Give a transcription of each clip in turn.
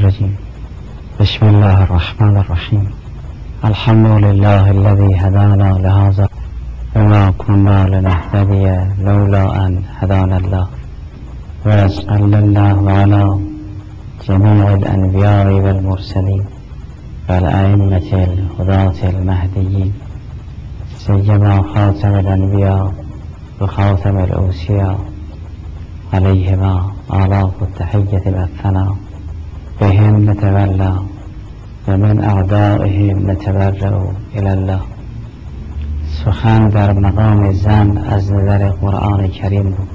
الرجيم. بسم الله الرحمن الرحيم. الحمد لله الذي هدانا لهذا وما كنا لنهتدي لولا أن هدانا الله، وصلى الله على جميع الأنبياء والمرسلين والأئمة الهداة المهديين، سيما خاتم الأنبياء وخاتم الأوصياء عليهما آلاف التحية والثناء. بهم نتولى ومن أعدائهم نتبرأ إلى الله. سخن در مقام زن از نظر قرآن کریم بود.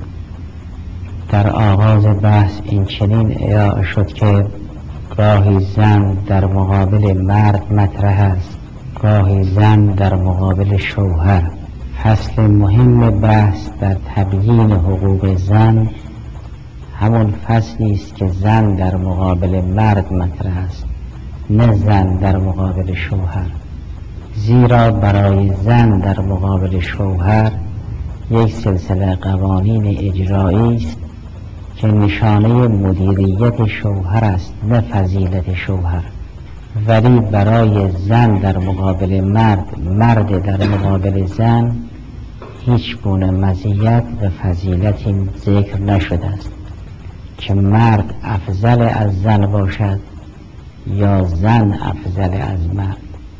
در آغاز بحث این چنین ارائه شد که گاهی زن در مقابل مرد مطرح است، گاهی زن در مقابل شوهر. فصل مهم بحث در تبیین حقوق زن همون فصلی است که زن در مقابل مرد مطرح است، نه زن در مقابل شوهر. زیرا برای زن در مقابل شوهر یک سلسله قوانین اجرایی است که نشانه مدیریت شوهر است، نه فضیلت شوهر. ولی برای زن در مقابل مرد، مرد در مقابل زن هیچ گونه مزیت و فضیلتی ذکر نشده است که مرد افضل از زن باشد یا زن افضل از مرد.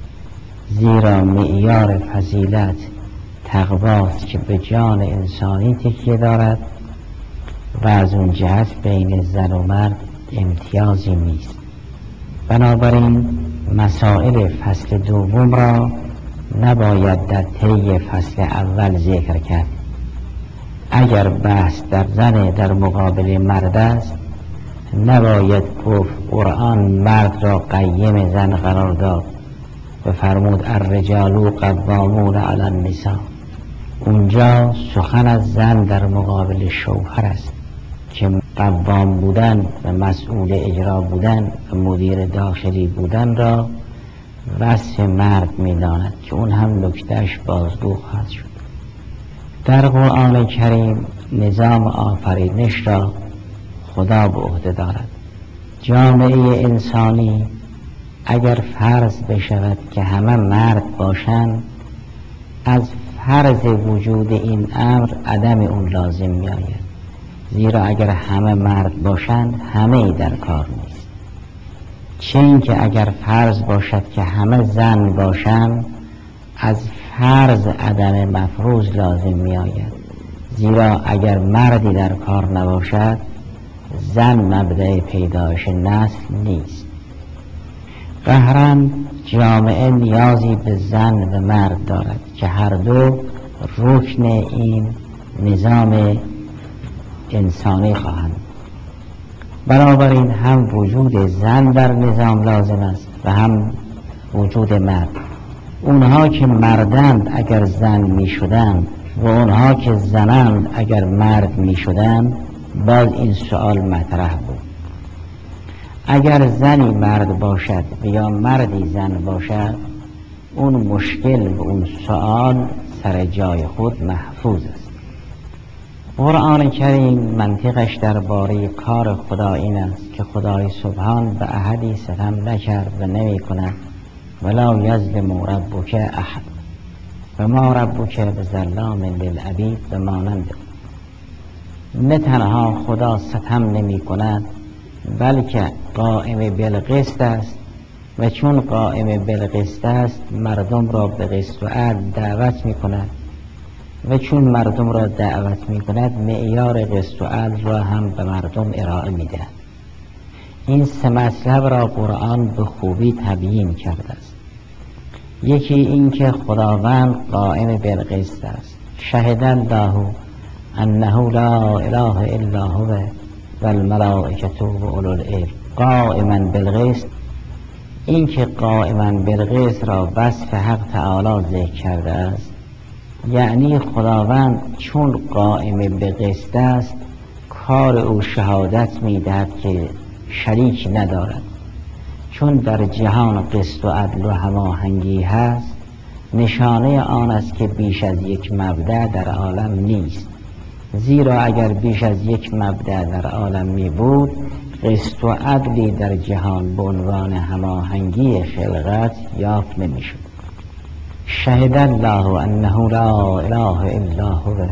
زیرا معیار فضیلت تقواست که به جان انسانی تکیه دارد و از اون جهت بین زن و مرد امتیازی نیست. بنابراین مسائل فصل دوم را نباید در طی فصل اول ذکر کرد. اگر بحث در زن در مقابل مرد است، نباید گفت قرآن مرد را قیم زن قرار داد و فرمود الرجال قوامون علی النساء. اونجا سخن از زن در مقابل شوهر است که قوام بودن و مسئول اجرا بودن و مدیر داخلی بودن را وصف مرد می‌داند که اون هم نکتهش بازگو خواهد شد. در قرآن کریم نظام آفرینش را خدا به عهده دارد. جامعه انسانی اگر فرض بشود که همه مرد باشند، از فرض وجود این امر عدم اون لازم می آید. زیرا اگر همه مرد باشند همه در کار نیست. چه اینکه اگر فرض باشد که همه زن باشند، از فرض عدم مفروض لازم می آید. زیرا اگر مردی در کار نباشد، زن مبدأ پیدایش نسل نیست. قهراً جامعه نیازی به زن و مرد دارد که هر دو رکن این نظام انسانی خواهند. بنابراین هم وجود زن در نظام لازم است و هم وجود مرد. اونها که مردند اگر زن می شدند و اونها که زنند اگر مرد می شدند، باز این سوال مطرح بود. اگر زنی مرد باشد و یا مردی زن باشد، اون مشکل و اون سوال سر جای خود محفوظ است. قرآن کریم منطقش درباره کار خدا این است که خدای سبحان به احدی ستم نکرد و نمی کند ولا یظلم ربک احد و ما ربک بظلام للعبید و مانند. نه تنها خدا ستم نمی کند بلکه قائم بالقسط است و چون قائم بالقسط است مردم را به قسط و عدل دعوت می کند و چون مردم را دعوت می کند معیار قسط و عدل را هم به مردم ارائه می دهد. این سه مطلب را قرآن به خوبی تبیین کرده است. یکی این که خداوند قائم بالقسط است. شهد الله انه لا اله الا هو و الملائکة و اولو العلم قائما بالقسط. این که قائما بالقسط را وصف حق تعالی ذکر کرده است، یعنی خداوند چون قائم به قسط است، کار او شهادت می دهد که شریک ندارد. چون در جهان قسط و عدل و هماهنگی هست، نشانه آن است که بیش از یک مبدأ در عالم نیست. زیرا اگر بیش از یک مبدأ در عالم می بود، قسط و عدلی در جهان به عنوان هماهنگی خلقت یافت نمیشد. شهد الله انه لا اله الا هو،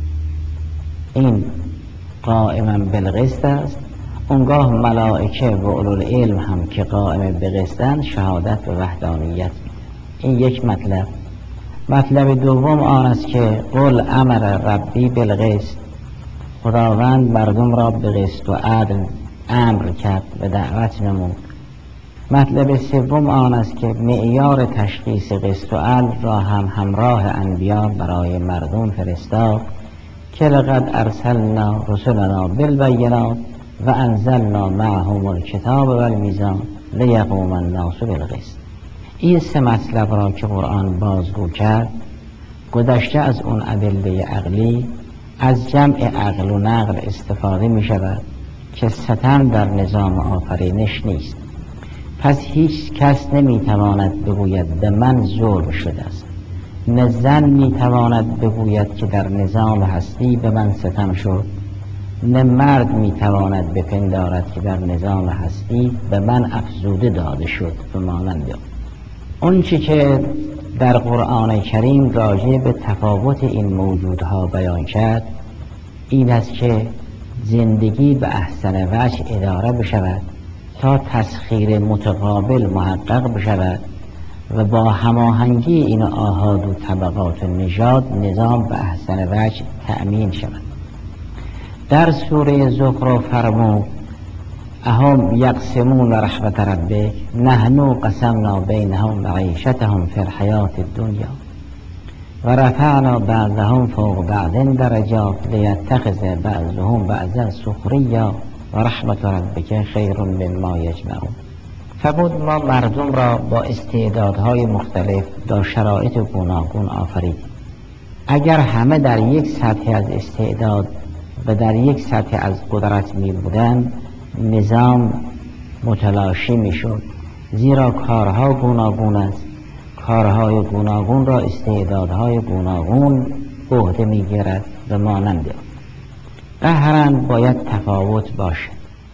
این قائما بالقسط است. اونگاه ملائکه و اولوالعلم هم که قائم بالقسطند شهادت به وحدانیت میده. این یک مطلب. مطلب دوم آن است که قل امر ربی بالقسط، خداوند مردم را به قسط و عدل امر کرد و دعوت نمود. مطلب سوم آن است که معیار تشخیص قسط و عدل را هم همراه انبیا برای مردم فرستاد که لقد ارسلنا رسلنا بالبینات و انزلنا معهم الکتاب و المیزان لیقوم الناس بالقسط. این سه مطلب را که قرآن بازگو کرد، گذشته از اون ادله عقلی، از جمع عقل و نقل استفاده می شود که ستم در نظام آفرینش نیست. پس هیچ کس نمی تواند بگوید به من ظلم شده است، نه زن می تواند بگوید که در نظام هستی به من ستم شد، نه مرد می تواند بپندارد که در نظام هستی به من افزوده داده شد. به مانند اون چی که در قرآن کریم راجع به تفاوت این موجودها بیان کرد این است که زندگی به احسن وجه اداره بشود تا تسخیر متقابل محقق بشود و با هماهنگی این آحاد و طبقات و نژاد نظام به احسن وجه تأمین شود. در سوره زخرف فرمود اهم یقسمون رحمت ربک نحن قسمنا بینهم معیشتهم فی الحیات الدنیا و رفعنا بعضهم فوق بعض درجات لیتخذ بعضهم بعضا سخریا و رحمت ربک خیر مما یجمعون. فرمود ما مردم را با استعدادهای مختلف در شرایط گوناگون آفریدیم. اگر همه در یک سطح از استعداد و در یک سطح از قدرت می بودند نظام متلاشی می شد، زیرا کارها گوناگون است. کارهای گوناگون را استعدادهای گوناگون به عهده می گیرد و مانند قهراً باید تفاوت باشد.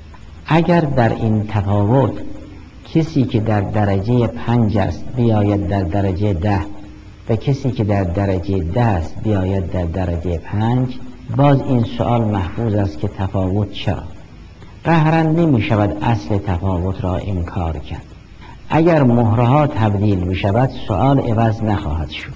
اگر در این تفاوت کسی که در درجه 5 است بیاید در درجه 10 و کسی که در درجه 10 است بیاید در درجه 5، باز این سؤال محفوظ است که تفاوت چرا؟ قهراً نمی شود اصل تفاوت را انکار کرد. اگر مهرها تبدیل بشود سؤال عوض نخواهد شد.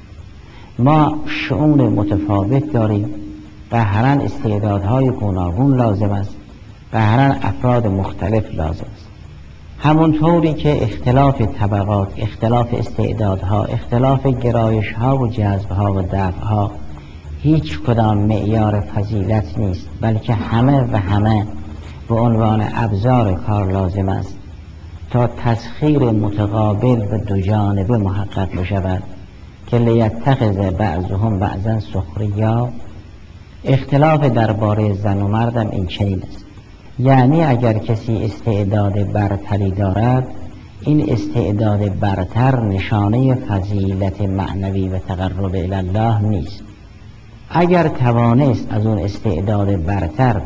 ما شؤون متفاوت داریم، قهراً استعدادهای گوناگون لازم است، قهراً افراد مختلف لازم است. همونطوری که اختلاف طبقات، اختلاف استعدادها، اختلاف گرایشها و جذبها و دفعها هیچ کدام معیار فضیلت نیست، بلکه همه و همه به عنوان ابزار کار لازم است تا تسخیر متقابل و دو جانبه محقق بشود که لیتخذ بعضهم بعضا سخریا. اختلاف درباره زن و مردم این چنین است، یعنی اگر کسی استعداد برتری دارد این استعداد برتر نشانه فضیلت معنوی و تقرب الی الله نیست. اگر توانست از اون استعداد برتر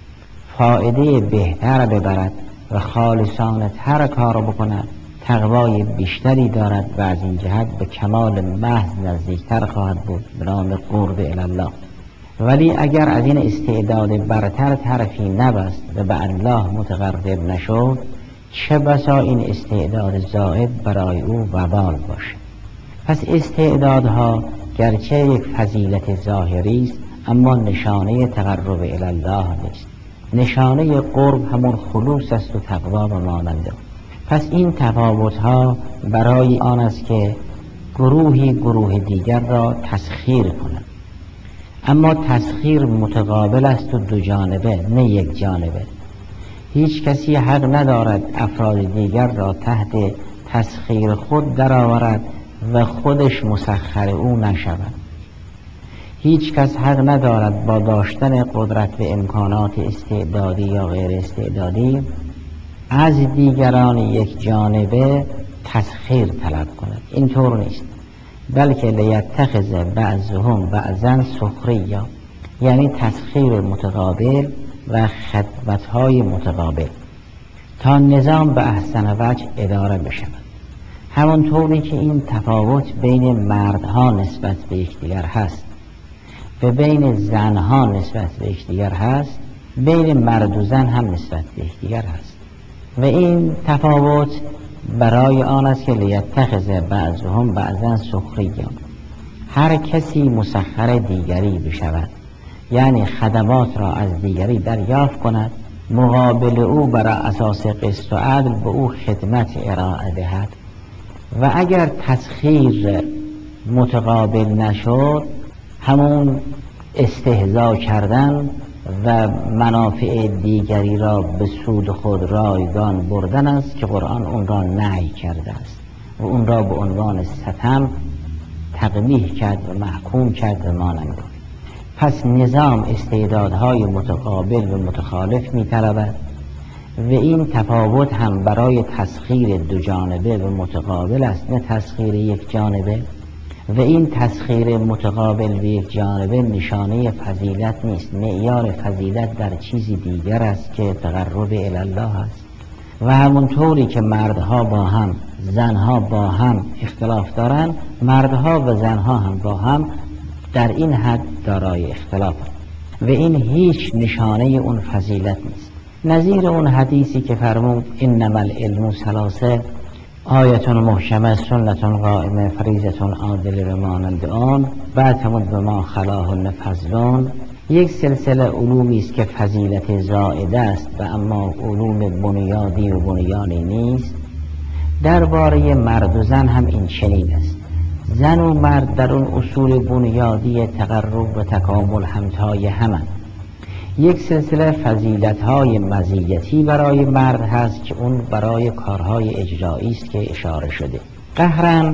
فایده بهتر ببرد و خالصانه تر کار بکند تقوای بیشتری دارد و از این جهت به کمال محض نزدیکتر خواهد بود به نام قرب الی الله. ولی اگر از این استعداد برتر طرفی نبست و به الله متقرب نشد چه بسا این استعداد زائد برای او وبال باشد. پس استعدادها گرچه یک فضیلت ظاهری است اما نشانه تقرب الی الله نیست. نشانه قرب همون خلوص است و تقوا و ماننده. پس این تفاوت‌ها برای آن است که گروهی گروه دیگر را تسخیر کنند، اما تسخیر متقابل است و دو جانبه نه یک جانبه. هیچ کسی حق ندارد افراد دیگر را تحت تسخیر خود درآورد و خودش مسخر او نشود. هیچ کس حق ندارد با داشتن قدرت و امکانات استعدادی یا غیر استعدادی از دیگران یک جانبه تسخیر طلب کند. اینطور نیست، بلکه لیتخذ بعضهم بعضا سخریا، یعنی تسخیر متقابل و خدمت‌های متقابل. تا نظام به احسن وجه اداره بشود. همونطوری که این تفاوت بین مردها نسبت به یکدیگر هست و بین زنها نسبت به یکدیگر هست، بین مرد و زن هم نسبت به یکدیگر هست و این تفاوت برای آن است که لیتخذ بعضهم بعضا سخریا، هر کسی مسخر دیگری بشود، یعنی خدمات را از دیگری دریافت کند، مقابل او بر اساس قسط و عدل به او خدمت ارائه دهد و اگر تسخیر متقابل نشد، همون استهزا کردن و منافع دیگری را به سود خود رایگان بردن است که قرآن اون را نهی کرده است و اون را به عنوان ستم تقبیح کرد و محکوم کرد و مانند. پس نظام استعدادهای متقابل و متخالف می‌طلبد و این تفاوت هم برای تسخیر دو جانبه و متقابل است، نه تسخیر یک جانبه. و این تسخیر متقابل و یک جانبه نشانه فضیلت نیست. معیار فضیلت در چیزی دیگر است که تقرب الی الله است. و همونطوری که مردها با هم، زنها با هم اختلاف دارند، مردها و زنها هم با هم در این حد دارای اختلاف و این هیچ نشانه اون فضیلت نیست. نظیر اون حدیثی که فرمود انما العلم ثلاثه، آیت محکمه، سنت قائمه، فریضه عادله و مانند آن، بعد فرمود به ما خلاهن فضلون، یک سلسله علومی است که فضیلت زائده است و اما علوم بنیادی و بنیانی نیست. درباره مرد و زن هم این چنین است. زن و مرد در اون اصول بنیادی تقرب و تکامل همتای همند. یک سلسله فضیلت‌های مزیتی برای مرد هست که اون برای کارهای اجرایی است که اشاره شده. قهرن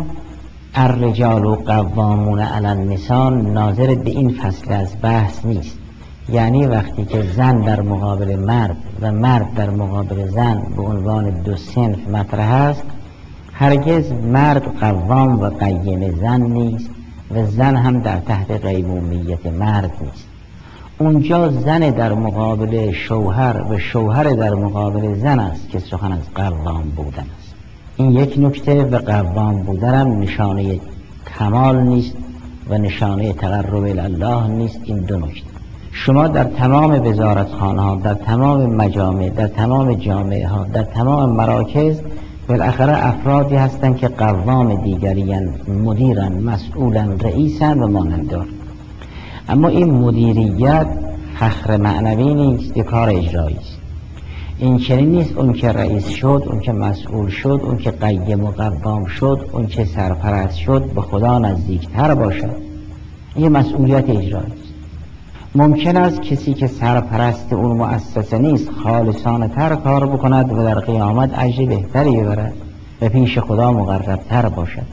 الرجال قوامون علی النساء ناظر به این فصل از بحث نیست، یعنی وقتی که زن در مقابل مرد و مرد در مقابل زن به عنوان دو صنف مطرح است، هرگز مرد قوام و قیم زن نیست و زن هم در تحت قیمومیت مرد نیست. اونجا زن در مقابل شوهر و شوهر در مقابل زن است که سخن از قوام بودن است. این یک نکته و قوام بودن هم نشانه کمال نیست و نشانه تقرب الی الله نیست. این دو نکته شما در تمام وزارتخانه ها، در تمام مجامع، در تمام جامعه ها، در تمام مراکز بالاخره افرادی هستند که قوام دیگریان، مدیرن، مسئولن، رئیسن و مانندار. اما این مدیریت فخر معنوی نیست، یک کار اجرایی است. این چنین نیست اون که رئیس شد، اون که مسئول شد، اون که قیم و قوام شد، اون که سرپرست شد به خدا نزدیکتر باشد. این مسئولیت اجرایی است. ممکن است کسی که سرپرست اون مؤسسه نیست خالصانه تر کار بکند و در قیامت اجر بهتری ببرد و پیش خدا مقربتر باشد.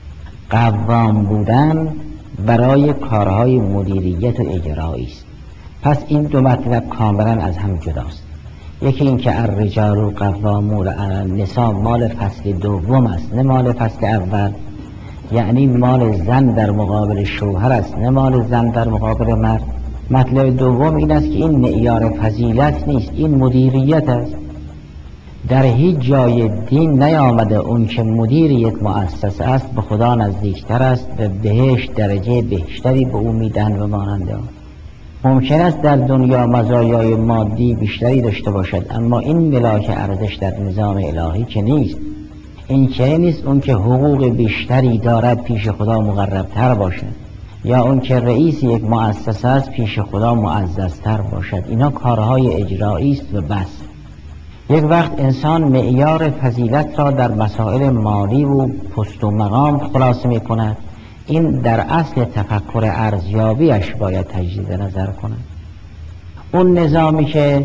قوام بودن برای کارهای مدیریت و اجرایی است. پس این دو مطلب کاملا از هم جداست. یکی این که الرجال قوامون علی النساء مال فصل دوم است، نه مال فصل اول، یعنی مال زن در مقابل شوهر است، نه مال زن در مقابل مرد. مطلب دوم این است که این معیار فضیلت نیست، این مدیریت است. در هیچ جای دین نیامده اون که مدیر یک مؤسسه است به خدا نزدیکتر است و بهشت درجه بهشتری به او میدن و ماننده آن. ممکن است در دنیا مزایای مادی بیشتری داشته باشد، اما این ملاک ارزش در نظام الهی که نیست. این که نیست اون که حقوق بیشتری دارد پیش خدا مقربتر باشد، یا اون که رئیس یک مؤسسه است پیش خدا معززتر باشد. اینا کارهای اجرایی است و بس. یک وقت انسان معیار فضیلت را در مسائل مالی و پست و مقام خلاصه می کند. این در اصل تفکر ارزیابیش باید تجدید نظر کند. اون نظامی که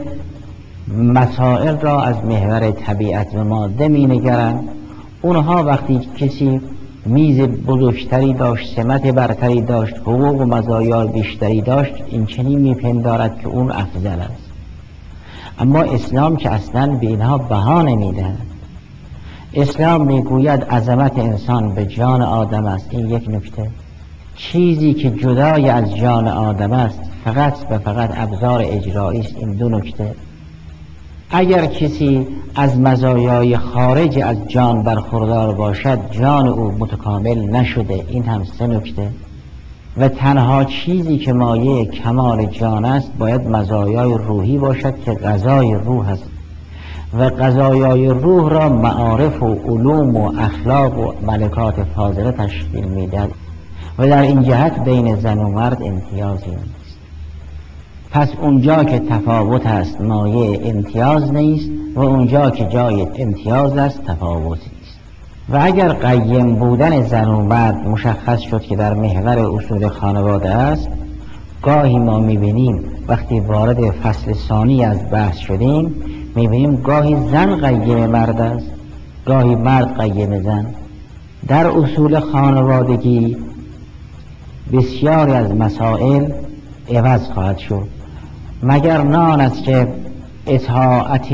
مسائل را از محور طبیعت و ماده می نگرند، اونها وقتی کسی میز بزرگتری داشت، سمت برتری داشت، حقوق و مزایا بیشتری داشت، این چنین میپندارد که اون افضل است. اما اسلام که اصلا به اینها بها نمیدهد. اسلام میگوید عظمت انسان به جان آدم است. این یک نکته. چیزی که جدای از جان آدم است فقط و فقط ابزار اجرایی است. این دو نکته. اگر کسی از مزایای خارج از جان برخوردار باشد جان او متکامل نشده. این هم 3 نکته. و تنها چیزی که مایه کمال جان است باید مزایای روحی باشد که غذای روح است و غذایای روح را معارف و علوم و اخلاق و ملکات فاضله تشکیل میدهد و در این جهت بین زن و مرد امتیازی نیست. پس اونجا که تفاوت است مایه امتیاز نیست و اونجا که جای امتیاز است تفاوتی نیست. و اگر قیم بودن زن و مرد مشخص شد که در محور اصول خانواده است، گاهی ما میبینیم وقتی وارد فصل ثانی از بحث شدیم میبینیم گاهی زن قیم مرد است، گاهی مرد قیم زن. در اصول خانوادگی بسیاری از مسائل عوض خواهد شد، مگر نه آن است که اطاعت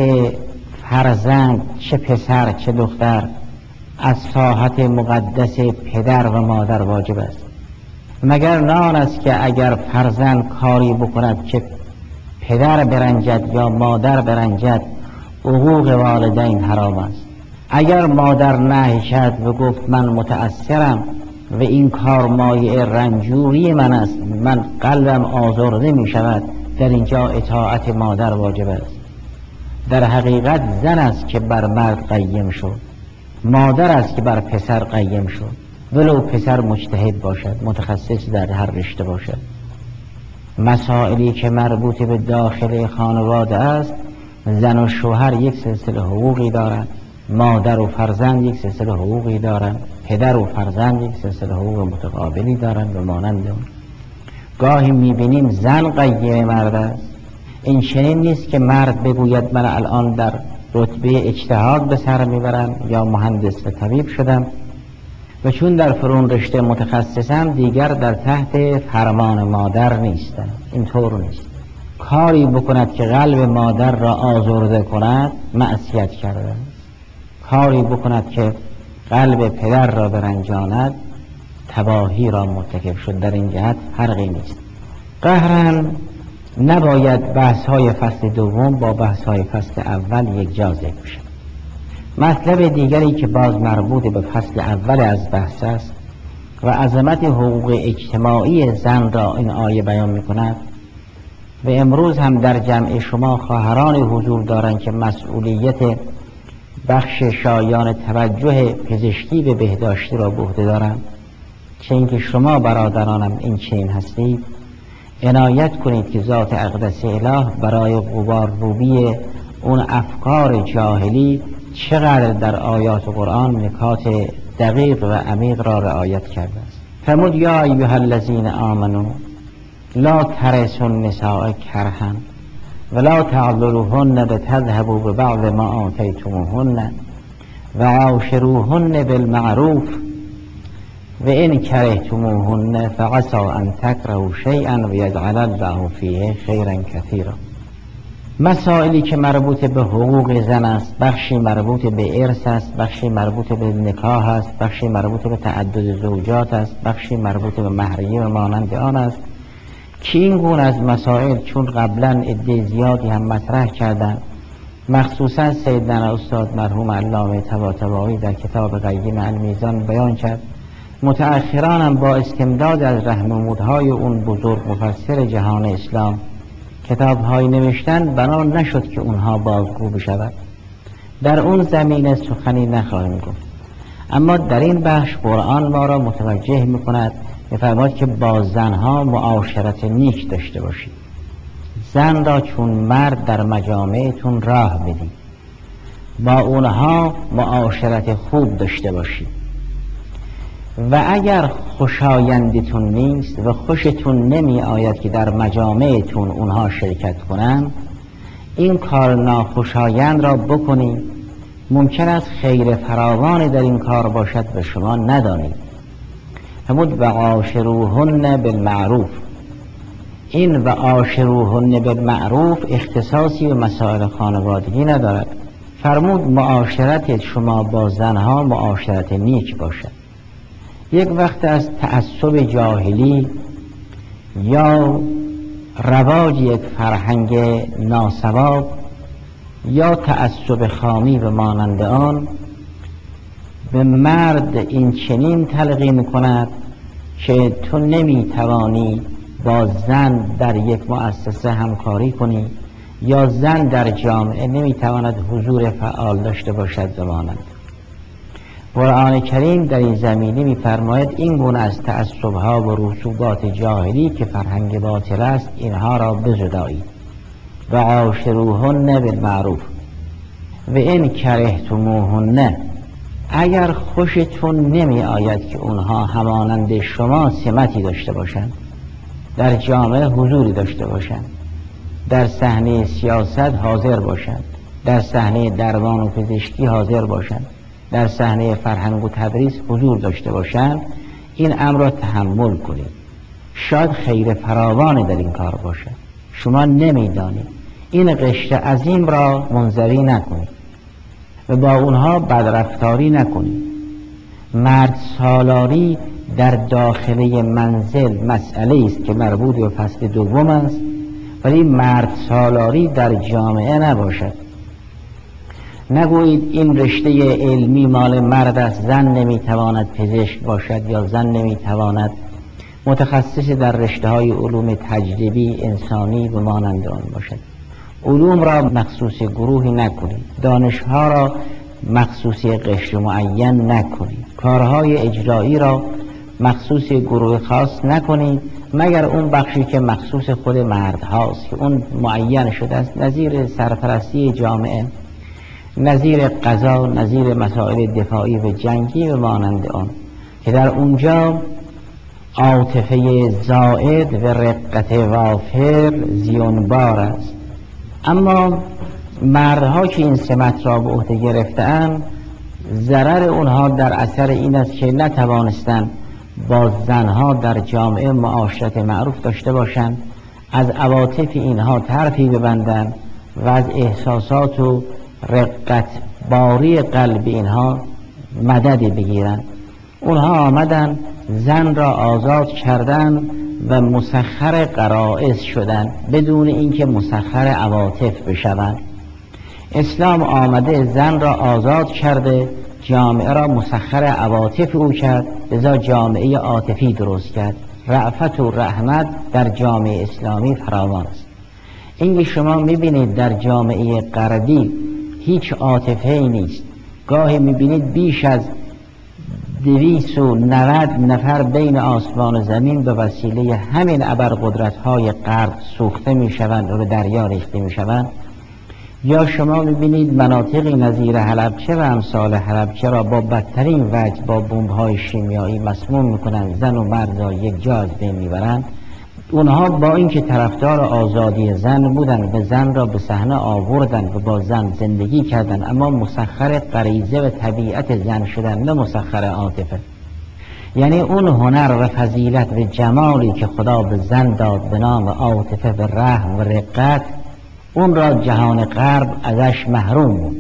فرزند چه پسر چه دختر از طاعت مقدس پدر و مادر واجب است. مگر نه آن است که اگر فرزند کاری بکند که پدر برنجد یا مادر برنجد حقوق والدین حرام است. اگر مادر نهی کرد و گفت من متأثرم و این کار مایه رنجوری من است، من قلبم آزرده می شود، در اینجا اطاعت مادر واجب است. در حقیقت زن است که بر مرد قیم شد، مادر است که بر پسر قیم شد، ولو پسر مجتهد باشد، متخصص در هر رشته باشد. مسائلی که مربوط به داخل خانواده است، زن و شوهر یک سلسله حقوقی دارند، مادر و فرزند یک سلسله حقوقی دارند، پدر و فرزند یک سلسله حقوق متقابلی دارند و مانند اون. گاهی میبینیم زن قیم مرد است. این چنین نیست که مرد بگوید من الان در رتبه اجتهاد به سر میبرم یا مهندس و طبیب شدم و چون در فرون رشته متخصصم دیگر در تحت فرمان مادر نیستم. اینطور نیست. کاری بکند که قلب مادر را آزرده کند معصیت کرده است. کاری بکند که قلب پدر را برنجاند تباهی را مرتکب شد. در این جهت فرقی نیست. قهرن نباید بحث های فصل دوم با بحث های فصل اول یک جا ذکر شد. مطلب دیگری که باز مربوط به فصل اول از بحث است و عظمت حقوق اجتماعی زن را این آیه بیان می کند و امروز هم در جمع شما خواهران حضور دارند که مسئولیت بخش شایان توجه پزشکی به بهداشتی را به عهده دارند، چه اینکه شما برادرانم این چنین هستید، عنایت کنید که ذات اقدس اله برای غبار روبی اون افکار جاهلی چقدر در آیات قرآن نکات دقیق و عمیق را رعایت کرده است. فرمود یا ایها الذین آمنوا لا ترثوا النساء کرها ولا تعضلوهن لتذهبوا ببعض ما آتیتموهن وعاشروهن بالمعروف وإن کرهتموهن فعسى أن تكرهوا شيئا ويجعل الله فيه خيرا كثيرا. مسائلی که مربوط به حقوق زن است، بخشی مربوط به ارث است، بخشی مربوط به نکاح است، بخشی مربوط به تعدد زوجات است، بخشی مربوط به مهریه و مانند آن است که این گونه از مسائل چون قبلا عده زیادی هم مطرح کردند، مخصوصا سیدنا استاد مرحوم علامه طباطبایی در کتاب قیم المیزان بیان کرد، متأخران هم با استمداد از رهنمودهای اون بزرگ مفسر جهان اسلام کتاب‌های نوشتن، بنا نشد که اونها بازگو بشود. در اون زمینه سخنی نخواهیم گفت، اما در این بخش قرآن ما را متوجه می‌کند، می‌فرماید که با زنها معاشرت نیک داشته باشید. زن را چون مرد در مجامعتون راه بدید، با اونها معاشرت خوب داشته باشید و اگر خوشایندتون نیست و خوشتون نمی آید که در مجامعتون اونها شرکت کنن، این کار ناخوشایند را بکنید. ممکن است خیر فراوانی در این کار باشد و شما ندانید. فرمود و عاشروهن بالمعروف. این و عاشروهن بالمعروف اختصاصی به مسائل خانوادگی ندارد. فرمود معاشرت شما با زنها معاشرت نیک باشد. یک وقت از تعصب جاهلی یا رواج یک فرهنگ ناسواب یا تعصب خامی و مانند آن به مرد این چنین تلقی میکند که تو نمیتوانی با زن در یک مؤسسه همکاری کنی، یا زن در جامعه نمیتواند حضور فعال داشته باشد و مانند. قرآن کریم در این زمینه میفرماید این گونه از تعصبها و رسوبات جاهلی که فرهنگ باطل است اینها را بزدایید و عاشروهن بالمعروف و این کرهتموهن، اگر خوشتون نمی آید که اونها همانند شما سمتی داشته باشند، در جامعه حضوری داشته باشند، در صحنه سیاست حاضر باشند، در صحنه درمان و پزشکی حاضر باشند، در صحنه فرهنگ و تدریس حضور داشته باشند، این امر را تحمل کنید. شاید خیر فراوانی در این کار باشد، شما نمیدانید. این قشر عظیم را منزوی نکنید و با اونها بدرفتاری نکنید. مرد سالاری در داخله منزل مسئله است که مربوط به فصل دوم است، ولی مرد سالاری در جامعه نباشد. نگویید این رشته علمی مال مرد است، زن نمیتواند پزشک باشد یا زن نمیتواند متخصص در رشته های علوم تجربی انسانی و مانند آن باشد. علوم را مخصوص گروهی نکنید، دانشها را مخصوص قشر معین نکنید، کارهای اجرایی را مخصوص گروه خاص نکنید، مگر اون بخشی که مخصوص خود مرد هاست که اون معین شده است، نظیر سرپرستی جامعه، نظیر قضا، نظیر مسائل دفاعی و جنگی و مانند آن، که در اونجا عاطفه زائد و رقت وافر زیانبار است. اما مردها که این سمت را به عهده گرفتند، ضرر اونها در اثر این است که نتوانستند با زنها در جامعه معاشرت معروف داشته باشند، از عواطف اینها طرفی ببندند و از احساسات و رقت باری قلب اینها مدد بگیرند. اونها آمدن زن را آزاد کردن و مسخر غرائز شدن بدون اینکه مسخر عواطف بشوند. اسلام آمده زن را آزاد کرده، جامعه را مسخر عواطف او کرد، لذا جامعه عاطفی درست کرد. رأفت و رحمت در جامعه اسلامی فراوان است. اینکه شما میبینید در جامعه غربی هیچ عاطفه‌ای نیست، گاهی میبینید بیش از 290 نفر بین آسمان و زمین به وسیله همین ابرقدرت‌های غرب سوخته میشوند و به دریا ریخته میشوند. یا شما میبینید مناطقی نظیر حلبچه و امثال حلبچه را با بدترین وجه با بمب‌های شیمیایی مسموم میکنند، زن و مرد را یک جا از بین میبرند. اونها با اینکه طرفدار آزادی زن بودند و زن را به صحنه آوردند و با زن زندگی کردند، اما مسخر غریزه و طبیعت زن شدن، نه مسخر عاطفه. یعنی اون هنر و فضیلت و جمالی که خدا به زن داد به نام عاطفه و رحم و رقت، اون را جهان غرب ازش محروم بود.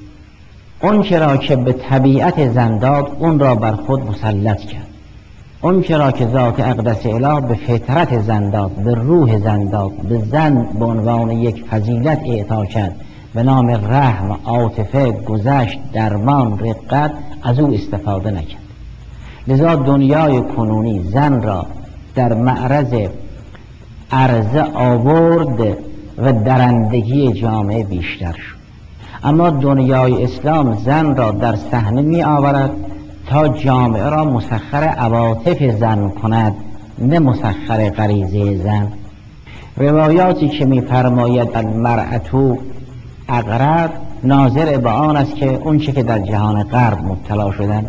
اون چرا که به طبیعت زن داد اون را بر خود مسلط کرد. اون چرا که ذات اقدس اله به فطرت زن داد، به روح زن داد، به زن به عنوان یک فضیلت اعطا کرد به نام رحم، عاطفه، گذشت، درمان، رقت، از او استفاده نکرد. لذا دنیای کنونی زن را در معرض عرضه آورد و درندگی جامعه بیشتر شد. اما دنیای اسلام زن را در صحنه می آورد تا جامعه را مسخر عواطف زن کند، نه مسخر غریزه زن. روایاتی که می فرماید المرأة اقرب ناظر به آن است که اون چه که در جهان غرب مبتلا شدن.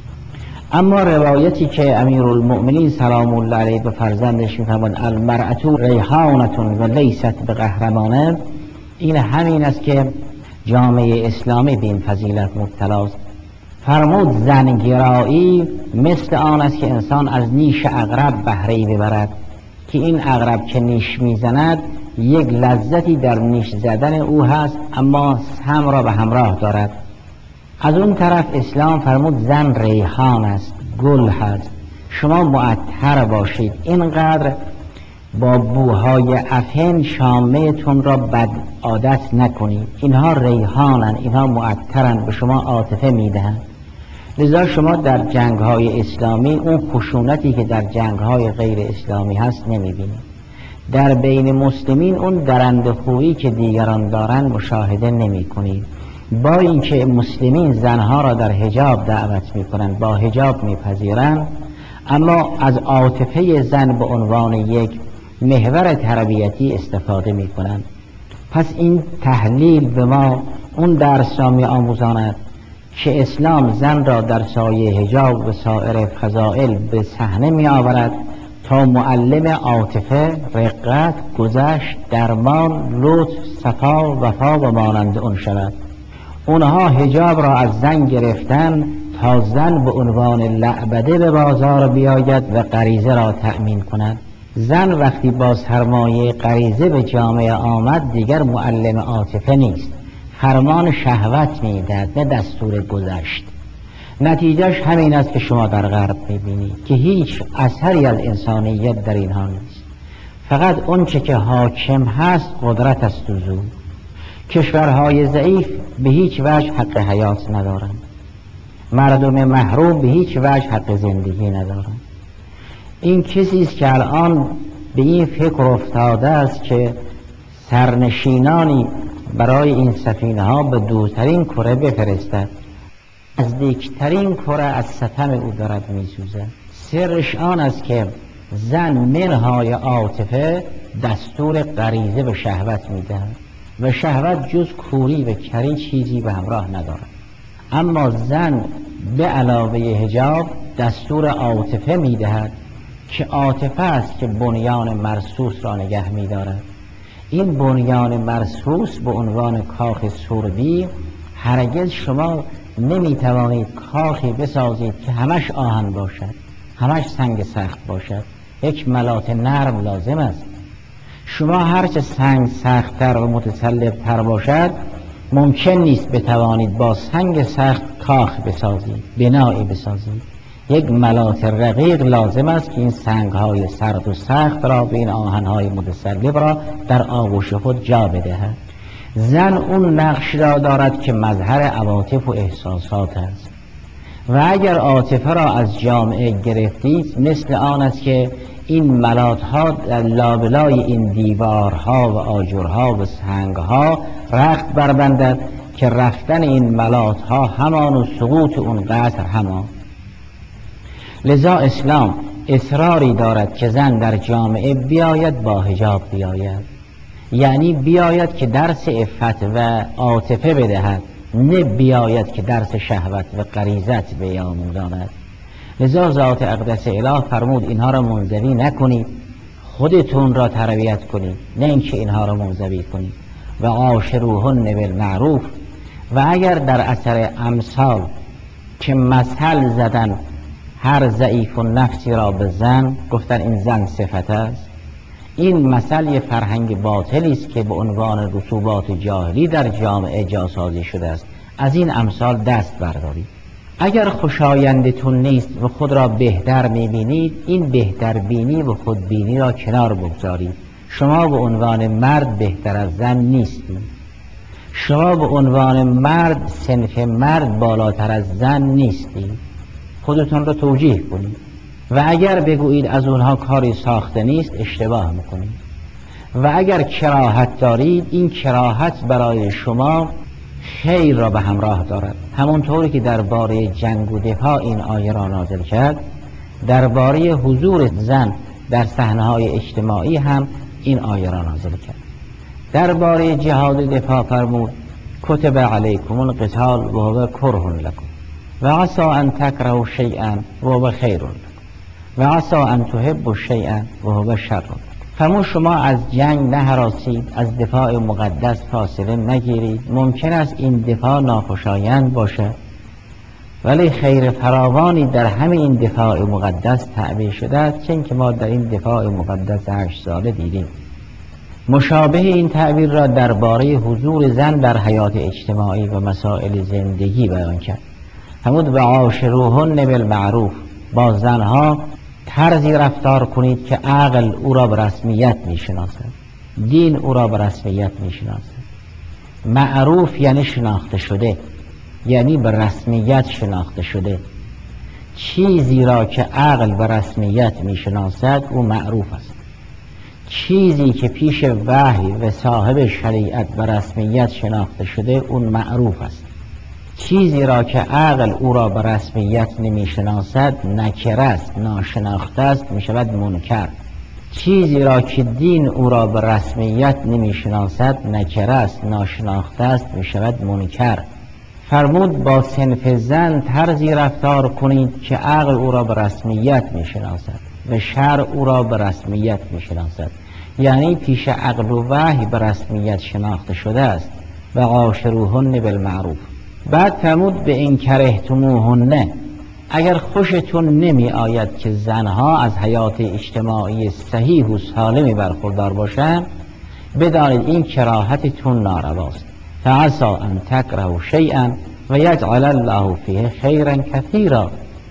اما روایتی که امیرالمؤمنین سلام الله علیه به فرزندش می فرماید المرأة ریحانة و لیست بقهرمانه، این همین است که جامعه اسلامی به این فضیلت مبتلاست. فرمود زنگرایی مثل آن است که انسان از نیش عقرب بهره‌ای ببرد، که این عقرب که نیش میزند یک لذتی در نیش زدن او هست، اما سم را به همراه دارد. از اون طرف اسلام فرمود زن ریحان است، گل هست، شما معطر باشید. اینقدر با بوهای افن شامه‌تون را بد عادت نکنید. اینها ریحانن، اینها معطرن، به شما عاطفه میدهند. لذا شما در جنگ‌های اسلامی اون خشونتی که در جنگ‌های غیر اسلامی هست نمی‌بینید. در بین مسلمین اون درندخویی که دیگران دارن مشاهده نمی‌کنید. با اینکه مسلمین زنها را در حجاب دعوت می‌کنند، با حجاب می‌پذیرند، اما از عاطفه زن به عنوان یک محور تربیتی استفاده می‌کنند. پس این تحلیل به ما اون درس را می‌آموزاند که اسلام زن را در سایه حجاب و سایر فضائل به صحنه می‌آورد تا معلم عاطفه، رقت، گذشت، درمان، لطف، صفا، وفا و مانند اون شود. اونها حجاب را از زن گرفتن تا زن به عنوان لعبده به بازار بیاید و غریزه را تأمین کند. زن وقتی با سرمایه غریزه به جامعه آمد دیگر معلم عاطفه نیست، فرمان شهوت میدهد نه دستور گذشت. نتیجهش همین است که شما در غرب میبینید که هیچ اثری از انسانیت در اینها نیست. فقط اون چه که حاکم هست قدرت است و زور. کشورهای ضعیف به هیچ وجه حق حیات ندارند، مردم محروم به هیچ وجه حق زندگی ندارند. این کسی است که الان به این فکر افتاده است که سرنشینانی برای این سفینه ها به دورترین کره بفرستد. نزدیکترین کره از ستم او دارد میسوزد. سرش آن است که زن منهای عاطفه دستور غریزه به شهوت میدهد و شهوت جز کوری و کری چیزی به همراه ندارد. اما زن به علاوه حجاب دستور عاطفه میدهد که عاطفه است که بنیان مرصوص را نگه میدارد. این بنیان مرصوص به عنوان کاخ سربی، هرگز شما نمیتوانید کاخی بسازید که همش آهن باشد، همش سنگ سخت باشد. یک ملات نرم لازم است. شما هرچه سنگ سخت‌تر و متسلب‌تر باشد ممکن نیست بتوانید با سنگ سخت کاخ بسازید، بنایی بسازید. یک ملات رقیق لازم است که این سنگ‌های سرد و سخت را به این آهن‌های متسلب را در آغوش خود جا بدهد. زن اون نقش را دارد که مظهر عواطف و احساسات است و اگر عاطفه را از جامعه گرفتید مثل آن است که این ملات‌ها در لابلای این دیوارها و آجرها و سنگها رخت بربندد که رفتن این ملات‌ها همان و سقوط اون قصر همان. لذا اسلام اصراری دارد که زن در جامعه بیاید با حجاب بیاید، یعنی بیاید که درس عفت و عاطفه بدهد، نه بیاید که درس شهوت و غریزت بیاموزاند. لذا ذات اقدس اله فرمود اینها را منزوی نکنید، خودتون را تربیت کنید، نه اینکه اینها را منزوی کنید. و عاشروهن بالمعروف. و اگر در اثر امثال که مثل زدن هر ضعیف و نفسی را به زن گفتن این زن صفت است، این مثل یه فرهنگ باطلی است که به عنوان رسوبات جاهلی در جامعه جاسازی شده است. از این امثال دست بردارید. اگر خوشایندتون نیست و خود را بهتر میبینید، این بهتر بینی و خودبینی را کنار بگذارید. شما به عنوان مرد بهتر از زن نیستید. شما به عنوان مرد صنف مرد بالاتر از زن نیستید. خودتون را توجیه کنید و اگر بگویید از اونها کاری ساخته نیست اشتباه میکنید. و اگر کراهت دارید، این کراهت برای شما خیر را به همراه دارد. همونطوری که درباره جنگ و دفاع این آیه را نازل کرد، درباره حضور زن در صحنه‌های اجتماعی هم این آیه را نازل کرد. درباره جهاد و دفاع فرمود کتب علیکم القتال و هو کره لکم و عسى ان تکرهوا شیئا و هو خیر لکم و عسى ان تحبوا شیئا و هو شر لکم. فرمود شما از جنگ نهراسید، از دفاع مقدس فاصله نگیرید. ممکن است این دفاع ناخوشایند باشد، ولی خیر فراوانی در همه این دفاع مقدس تعبیه شده است، چون که ما در این دفاع مقدس 8 ساله دیدیم. مشابه این تعبیر را درباره حضور زن در حیات اجتماعی و مسائل زندگی بیان کرد. فرمود و عاشروهن بالمعروف. با زنها طرزی رفتار کنید که عقل او را به رسمیت میشناسد، دین او را به رسمیت میشناسد. معروف یعنی شناخته شده، یعنی به رسمیت شناخته شده. چیزی را که عقل به رسمیت میشناسد او معروف است. چیزی که پیش وحی و صاحب شریعت به رسمیت شناخته شده اون معروف است. چیزی را که عقل او را به رسمیت نمیشناسد نکره است، ناشناخته است، میشود منکر. چیزی را که دین او را به رسمیت نمیشناسد نکره است، ناشناخته است، میشود منکر. فرمود با صنف زن طرزی رفتار کنید که عقل او را به رسمیت میشناسد و شرع او را به رسمیت میشناسد، یعنی پیش عقل و وحی به رسمیت شناخته شده است. و عاشروهن بالمعروف. بعد فرمود به این کرهتموهن، اگر خوشتون نمی آید که زنها از حیات اجتماعی صحیح و سالمی برخوردار باشند، بدانید این کراهتتون نارواست. فعسى ان تکرهوا شیئا و یجعل الله فیه خیرا کثیرا.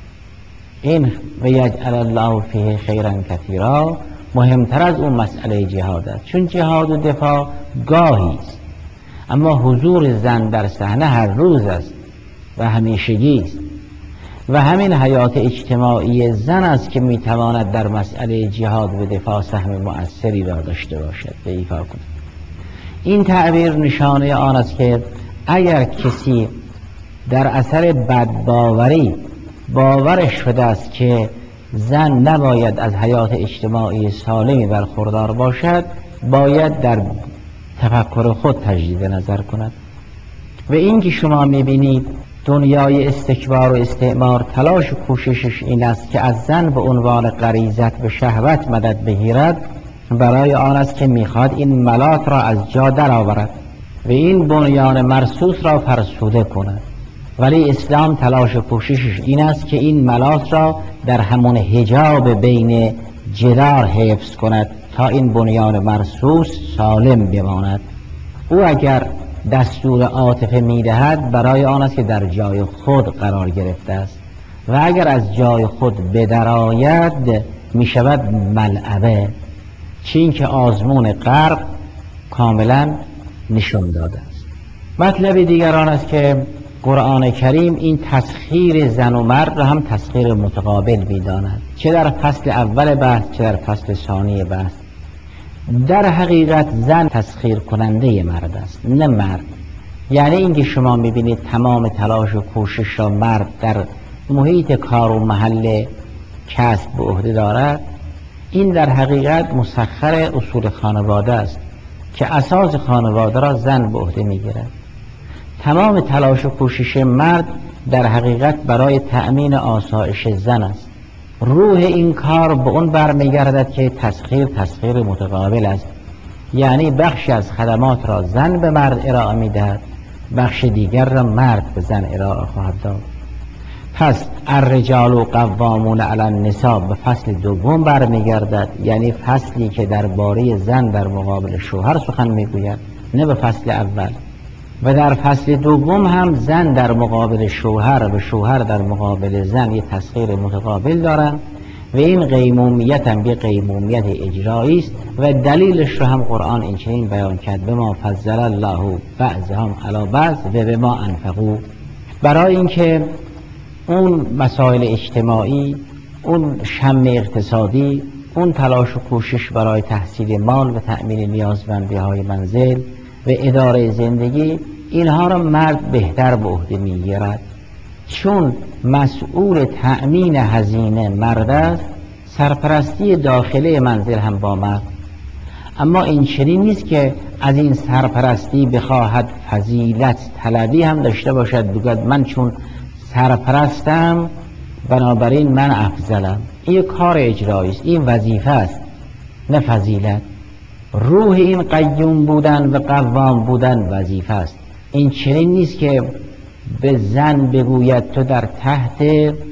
این و یجعل الله فیه خیرا کثیرا مهمتر از اون مسئله جهاد است، چون جهاد و دفاع گاهی است، اما حضور زن در صحنه هر روز است و همیشگی است. و همین حیات اجتماعی زن است که میتواند در مسئله جهاد و دفاع سهم مؤثری را داشته باشد و ایفا کند. این تعبیر نشانه آن است که اگر کسی در اثر بدباوری باورش شده است که زن نباید از حیات اجتماعی سالمی برخوردار باشد، باید در تفکر خود تجدید نظر کند. و این که شما میبینید دنیای استکبار و استعمار تلاش و کوششش این است که از زن به عنوان غریزت به شهوت مدد بگیرد، برای آن است که میخواد این ملاط را از جا در آورد و این بنیان مرصوص را فرسوده کند. ولی اسلام تلاش و کوششش این است که این ملاط را در همون حجاب بین جدار حفظ کند تا این بنیان مرصوص سالم بماند. او اگر دستور عاطفه میدهد برای آن است که در جای خود قرار گرفته است و اگر از جای خود بدرآید میشود ملعبه، چین که آزمون غرب کاملا نشان داده است. مطلب دیگر آن است که قرآن کریم این تسخیر زن و مرد را هم تسخیر متقابل می‌داند، چه در فصل اول بحث چه در فصل ثانی بحث. در حقیقت زن تسخیر کننده مرد است، نه مرد. یعنی اینکه شما می‌بینید تمام تلاش و کوشش را مرد در محیط کار و محل کسب به عهده دارد، این در حقیقت مسخر اصول خانواده است که اساس خانواده را زن به عهده می‌گیرد. تمام تلاش و کوشش مرد در حقیقت برای تأمین آسایش زن است. روح این کار به اون برمیگردد که تسخیر متقابل است، یعنی بخشی از خدمات را زن به مرد ارائه می‌دهد، بخش دیگر را مرد به زن ارائه خواهد داد. پس الرجال قوامون علی النساء به فصل دوم برمیگردد، یعنی فصلی که درباره زن در مقابل شوهر سخن میگوید، نه به فصل اول. و در فصل دوم هم زن در مقابل شوهر و شوهر در مقابل زن یه تسخیر متقابل دارند و این قیمومیت هم یه قیمومیت اجرایی است و دلیلش رو هم قرآن این چنین بیان کرد: بما فضل الله بعضهم علی بعض و بما انفقوا. برای اینکه اون مسائل اجتماعی، اون شم اقتصادی، اون تلاش و کوشش برای تحصیل مال و تأمین نیازمندی های منزل و اداره زندگی، اینها را مرد بهتر به عهده میگیرد، چون مسئول تأمین هزینه مرد است، سرپرستی داخلی منزل هم با مرد. اما این چنین نیست که از این سرپرستی بخواهد فضیلت طلبی هم داشته باشد، بگوید من چون سرپرستم بنابراین من افضلم. این کار اجرایی است، این وظیفه است نه فضیلت. روح این قیوم بودن و قوام بودن وظیفه است. این چنین نیست که به زن بگوید تو در تحت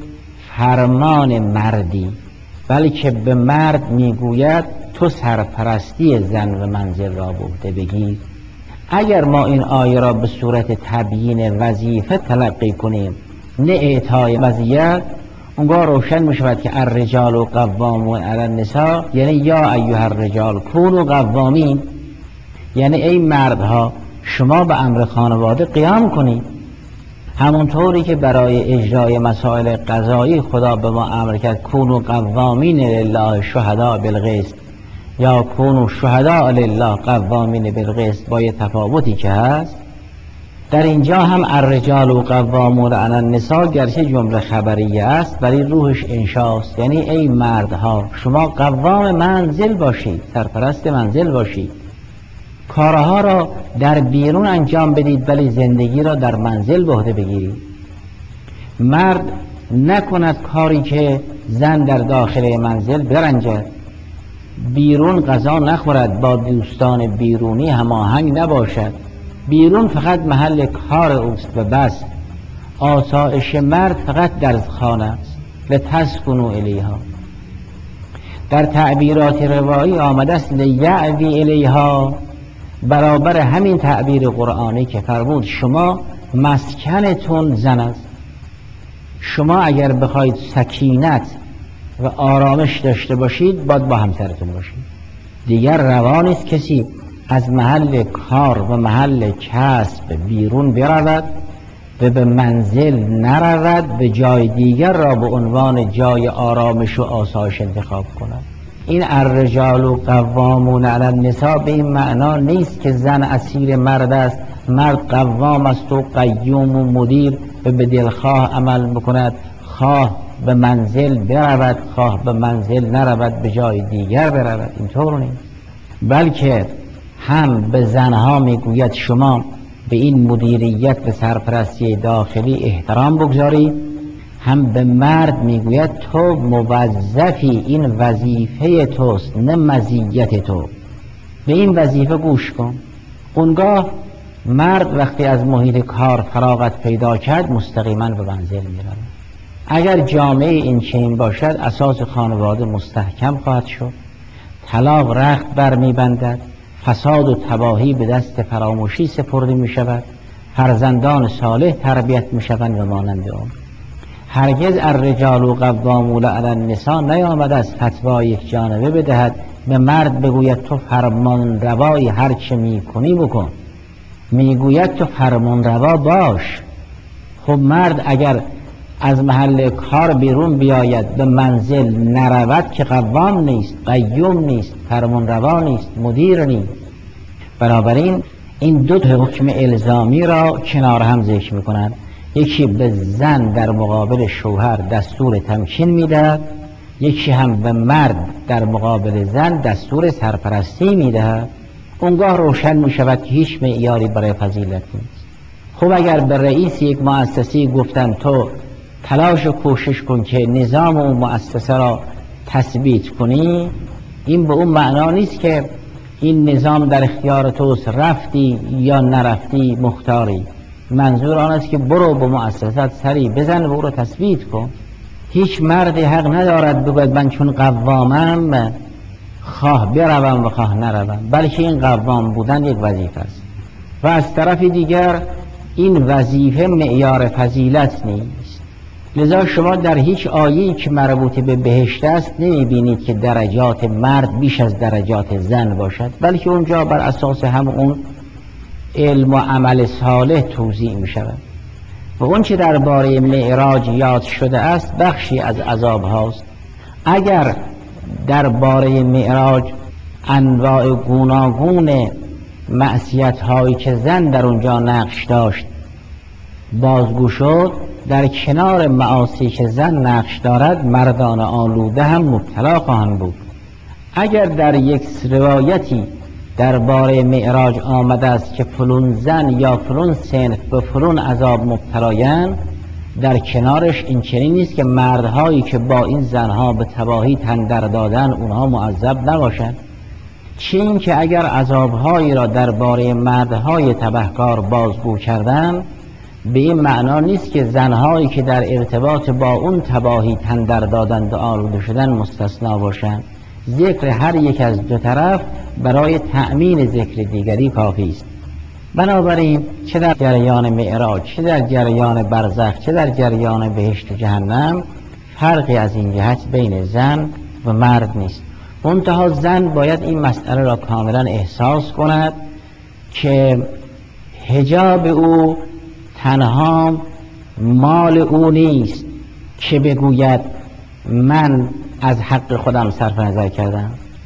فرمان مردی، بلکه به مرد میگوید تو سرپرستی زن و منزل را به عهده بگیر. اگر ما این آیه را به صورت تبیین وظیفه تلقی کنیم نه اعطای مزیت، اونگاه روشن می شود که الرجال قوامون علی النساء یعنی یا ایها الرجال کونوا قوامین، یعنی ای مردها شما به امر خانواده قیام کنید. همونطوری که برای اجرای مسائل قضایی خدا به ما امر کرد کونوا قوامین لله شهداء بالقسط یا کونوا شهداء لله قوامین بالقسط با یه تفاوتی که هست، در اینجا هم الرجال قوامون علی النساء گرچه جمله خبریه است ولی روحش انشاست، یعنی ای مردها شما قوام منزل باشید، سرپرست منزل باشید، کارها را در بیرون انجام بدید ولی زندگی را در منزل به عهده بگیرید. مرد نکند کاری که زن در داخل منزل برنجد، بیرون غذا نخورد، با دوستان بیرونی هماهنگ نباشد، بیرون فقط محل کار اوست و بس. آسایش مرد فقط در خانه است، لتسکنوا الیها. در تعبیرات روایی آمده است لیعوی الیها، برابر همین تعبیر قرآنی که فرمود شما مسکنتون زن است. شما اگر بخواید سکینت و آرامش داشته باشید باید با همسرتون باشید. دیگر روا نیست کسی از محل کار و محل کسب بیرون برود و به منزل نرود، به جای دیگر را به عنوان جای آرامش و آسایش انتخاب کند. این الرجال قوامون علی النساء به این معنا نیست که زن اسیر مرد است، مرد قوام است و قیوم و مدیر و به دلخواه عمل بکند، خواه به منزل برود خواه به منزل نرود به جای دیگر برود. اینطور نیست، بلکه هم به زنها میگوید شما به این مدیریت و سرپرستی داخلی احترام بگذارید، هم به مرد میگوید تو موظفی، این وظیفه توست نه مزیت تو، به این وظیفه گوش کن. اونگاه مرد وقتی از محیط کار فراغت پیدا کرد مستقیما به منزل میرود. اگر جامعه این چنین باشد اساس خانواده مستحکم خواهد شد، طلاق رخت بر میبندد، فساد و تباهی به دست فراموشی سپرده می شود، فرزندان صالح تربیت می شوند و مانند آن. هرگز الرجال قوامون علی النساء نیامده از فتوا یک جانبه بدهد به مرد بگوید تو فرمان روای هر چه می کنی بکن، میگوید تو فرمان روا باش. خب مرد اگر از محل کار بیرون بیاید به منزل نرود که قوام نیست، قیوم نیست، فرمان روا نیست، مدیر نیست. بنابراین این دو حکم الزامی را کنار هم ذکر می‌کنند. یکی به زن در مقابل شوهر دستور تمکین میدهد، یکی هم به مرد در مقابل زن دستور سرپرستی میدهد. اونگاه روشن میشود که هیچ معیاری برای فضیلت نیست. خب اگر به رئیس یک مؤسسه گفتن تو تلاش و کوشش کن که نظام اون مؤسسه را تثبیت کنی، این به اون معنا نیست که این نظام در اختیار توست، رفتی یا نرفتی مختاری. منظور آن است که برو به مؤسسات سری بزن و او را تثبیت کن. هیچ مردی حق ندارد بگوید من چون قوامم خواه بروم و خواه نروم، بلکه این قوام بودن یک وظیفه است و از طرف دیگر این وظیفه معیار فضیلت نیست. لذا شما در هیچ آیه‌ای که مربوط به بهشت است نمی‌بینید که درجات مرد بیش از درجات زن باشد، بلکه اونجا بر اساس هم اون علم و عمل صالح توزیع می‌شود. و اون چه درباره معراج یاد شده است بخشی از عذاب هاست. اگر درباره معراج انواع گوناگون معصیت هایی که زن در اونجا نقش داشت بازگو شد، در کنار معاصی که زن نقش دارد مردان آلوده هم مبتلا خواهند بود. اگر در یک روایتی درباره معراج آمده است که فلان زن یا فلان صنف به فلان عذاب مبتلایند، در کنارش این چنین نیست که مردهایی که با این زنها به تباهی تن در دادن اونها معذب نباشند. چه این که اگر عذابهایی را درباره مردهای تبهکار بازگو کردن، به این معنا نیست که زنهایی که در ارتباط با اون تباهی تن در دادن و آلوده شدن مستثنا باشند. ذکر هر یک از دو طرف برای تأمین ذکر دیگری کافی است. بنابراین چه در جریان معراج، چه در جریان برزخ، چه در جریان بهشت و جهنم، فرقی از این جهت بین زن و مرد نیست. منتها زن باید این مسئله را کاملا احساس کند که حجاب او تنها مال او نیست که بگوید من از حق خودم صرف نظر کردم.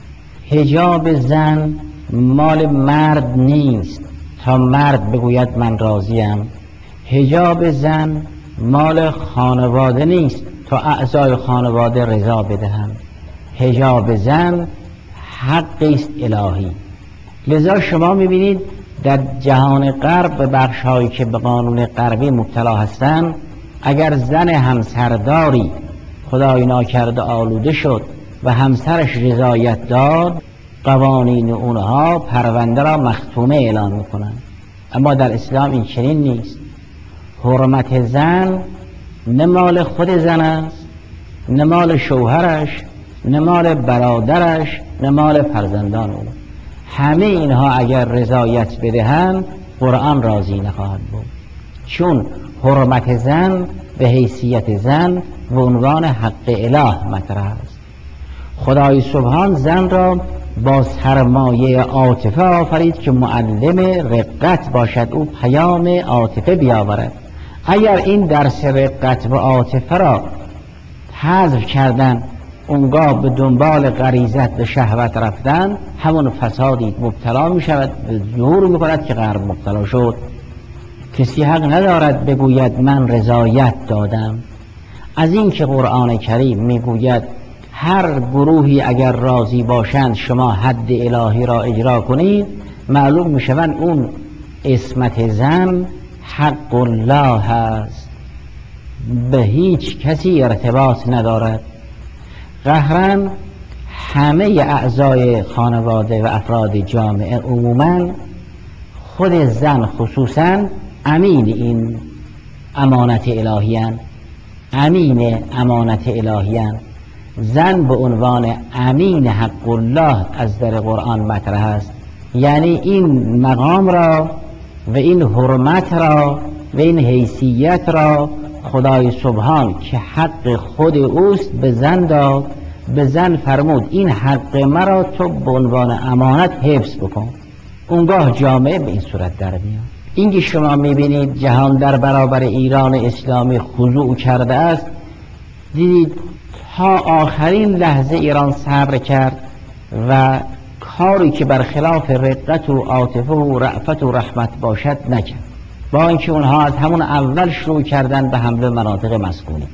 حجاب زن مال مرد نیست تا مرد بگوید من راضیم. حجاب زن مال خانواده نیست تا اعضای خانواده رضا بدهند. حجاب زن حقی است الهی. لذا شما میبینید در جهان غرب و بخش‌هایی که به قانون غربی مبتلا هستند، اگر زن همسرداری خدای ناکرده آلوده شد و همسرش رضایت داد، قوانین اونها پرونده را مختومه اعلام میکنند. اما در اسلام این چنین نیست. حرمت زن نه مال خود زن است، نه مال شوهرش، نه مال برادرش، نه مال فرزندان او. همه اینها اگر رضایت بدهند قرآن راضی نخواهد بود، چون حرمت زن به حیثیت زن و عنوان حق اله مطرح است. خدای سبحان زن را با سرمایه عاطفه آفرید که معلم رقت باشد، او پیام عاطفه بیاورد. اگر این درس رقت و عاطفه را حذف کردن، اونگاه به دنبال غریزت و شهوت رفتن، همون فسادی مبتلا می شود، ظهور می کند که غرب مبتلا شد. کسی حق ندارد بگوید من رضایت دادم. از این که قرآن کریم میگوید هر گروهی اگر راضی باشند شما حد الهی را اجرا کنید، معلوم می شود اون عصمت زن حق الله است، به هیچ کسی ارتباط ندارد. قهرن همه اعضای خانواده و افراد جامعه عموما، خود زن خصوصا، امین این امانت الهیان، امین امانت الهیان. زن به عنوان امین حق الله از در قرآن مطرح است. یعنی این مقام را و این حرمت را و این حیثیت را خدای سبحان که حق خود اوست به زن داد. به زن فرمود این حق مرا تو به عنوان امانت حفظ بکن. اونگاه جامعه به این صورت در میاد. این که شما میبینید جهان در برابر ایران اسلامی خضوع کرده است، دیدید تا آخرین لحظه ایران صبر کرد و کاری که برخلاف رقت و عاطفه و رأفت و رحمت باشد نکرد، با اینکه اونها از همون اول شروع کردن به حمله مناطق مسکونی،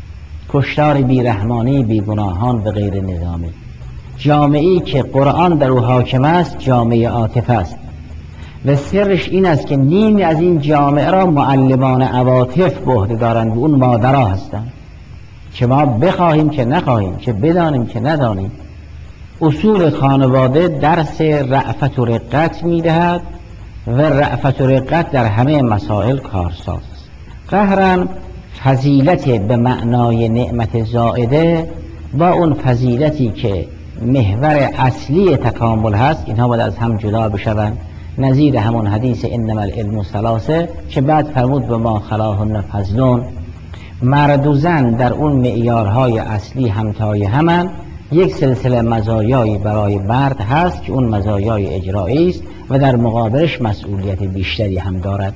کشتار بیرحمانی بیگناهان و غیر نظامی. جامعه‌ای که قرآن در او حاکم است جامعه عاطفه است و سرش این است که نیمی از این جامعه را معلمان عواطف به عهده دارند و اون مادرها هستند، که ما بخواهیم که نخواهیم، که بدانیم که ندانیم. اصول خانواده درس رأفت و رقت میدهد و رأفت و رقت در همه مسائل کارساز است. قهرن فضیلت به معنای نعمت زائده با اون فضیلتی که محور اصلی تکامل هست، اینها باید از هم جدا بشوند. نظیر همون حدیث انما العلم ثلاثه که بعد فرمود به ما خلاهن فضلون. مرد و زن در اون معیارهای اصلی همتای همن. یک سلسله مزایایی برای مرد هست که اون مزایای اجرایی است و در مقابلش مسئولیت بیشتری هم دارد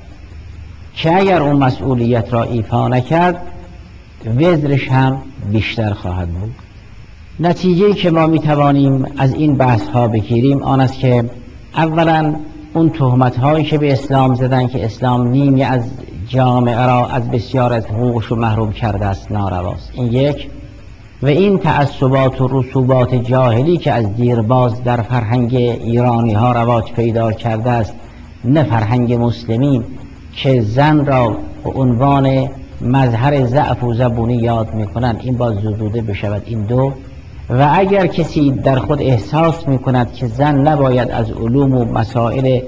که اگر اون مسئولیت را ایفا نکرد وزرش هم بیشتر خواهد بود. نتیجه‌ای که ما میتوانیم از این بحث ها بگیریم آن است که اولا اون تهمت هایی که به اسلام زدن که اسلام نیمی از جامعه را از بسیار از حقوقش محروم کرده است نارواست، این یک. و این تعصبات و رسوبات جاهلی که از دیرباز در فرهنگ ایرانی ها رواج پیدا کرده است، نه فرهنگ مسلمین که زن را به عنوان مظهر ضعف و زبونی یاد میکنند، این باز زدوده بشود. این دو. و اگر کسی در خود احساس میکند که زن نباید از علوم و مسائل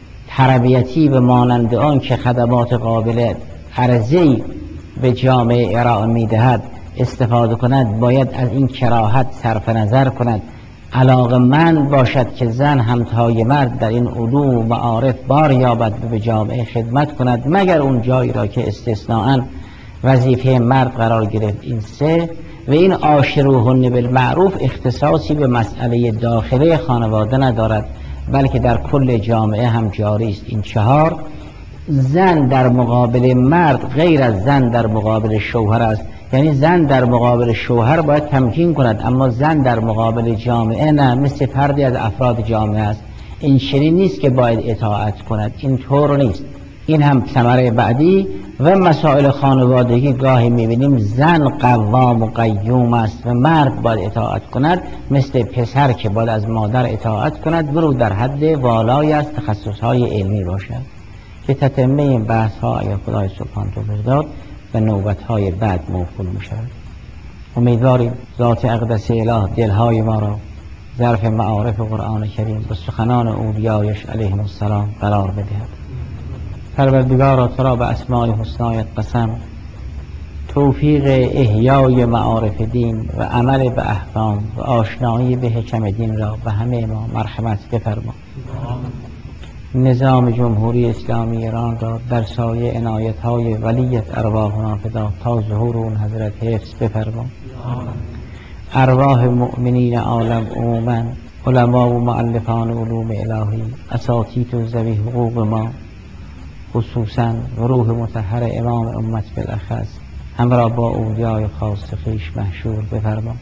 تربیتی و مانند آن که خدمات قابل عرضه‌ای به جامعه ارائه میدهد استفاده کند، باید از این کراهت صرف نظر کند، علاقه‌مند باشد که زن همتای مرد در این علوم و معارف بار یابد و به جامعه خدمت کند، مگر اون جایی را که استثناءً وظیفه مرد قرار گرفت. این سه. و این عاشروهن بالمعروف اختصاصی به مسئله داخله خانواده ندارد، بلکه در کل جامعه هم جاری است. این 4 زن در مقابل مرد غیر از زن در مقابل شوهر است. یعنی زن در مقابل شوهر باید تمکین کند، اما زن در مقابل جامعه نه، مثل فردی از افراد جامعه است. این چنین نیست که باید اطاعت کند، این طور نیست. این هم ثمره بعدی. و مسائل خانوادگی گاهی میبینیم زن قوام و قیوم است و مرد باید اطاعت کند، مثل پسر که باید از مادر اطاعت کند ولو در حد والای از تخصصهای علمی باشد. که تتمه این بحث ها اگر خدای سبحانه توفیق داد و نوبت های بعد موصول می شود. امیدواریم ذات اقدس اله دلهای ما را ظرف معارف قرآن کریم و سخنان اولیایش علیهم السلام قرار بدهد. پروردگارا تو را به اسماء حسنایت قسم، توفیق احیای معارف دین و عمل به احکام و آشنایی به حکم دین را به همه ما مرحمت بفرما. نظام جمهوری اسلامی ایران را در سایه عنایت‌های ولیت ارواحنا فدا تا ظهور اون حضرت حفظ بفرما. ارواح مؤمنین عالم عموما، علما و مؤلفان علوم الهی، اساتید و ذوی حقوق ما خصوصا و روح مطهر امام امت بالاخص همراه با اولیای خاص خویش محشور بفرما.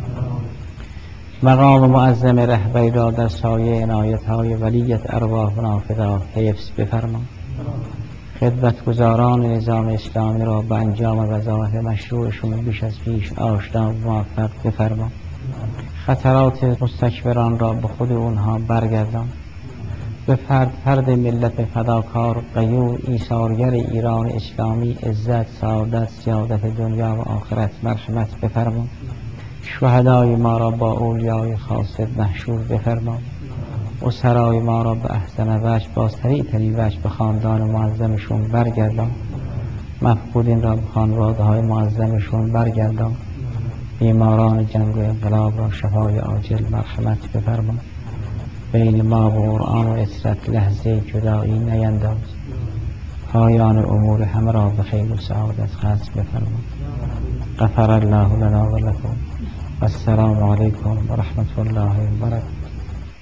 مقام معظم رهبری را در سایه عنایت‌های ولیت ارواحنا فدا حفظ بفرما. خدمتگزاران نظام اسلامی را به انجام وظایف مشروعشون بیش از پیش آشنا و موفق بفرما. خطرات مستکبران را به خود اونها برگردان. به فرد ملت فداکار غیور ایثارگر ایران اسلامی عزت، سعادت، سیادت دنیا و آخرت مرحمت بفرما. شهدای ما را با اولیای خاص محشور بفرما. اسرای ما را به احسن وجه با سریع ترین وجه به خاندان معظمشون برگردان. مفقودین را به خانواده های معظمشون برگردان. بیماران جنگ و انقلاب را شفای عاجل مرحمت بفرما. بین ما و قرآن و اسرت لحظه جدایی نینداز. پایان امور همه را به خیر و سعادت ختم بفرما. غفر الله لنا و لکم. السلام علیکم و رحمت الله و برکاته.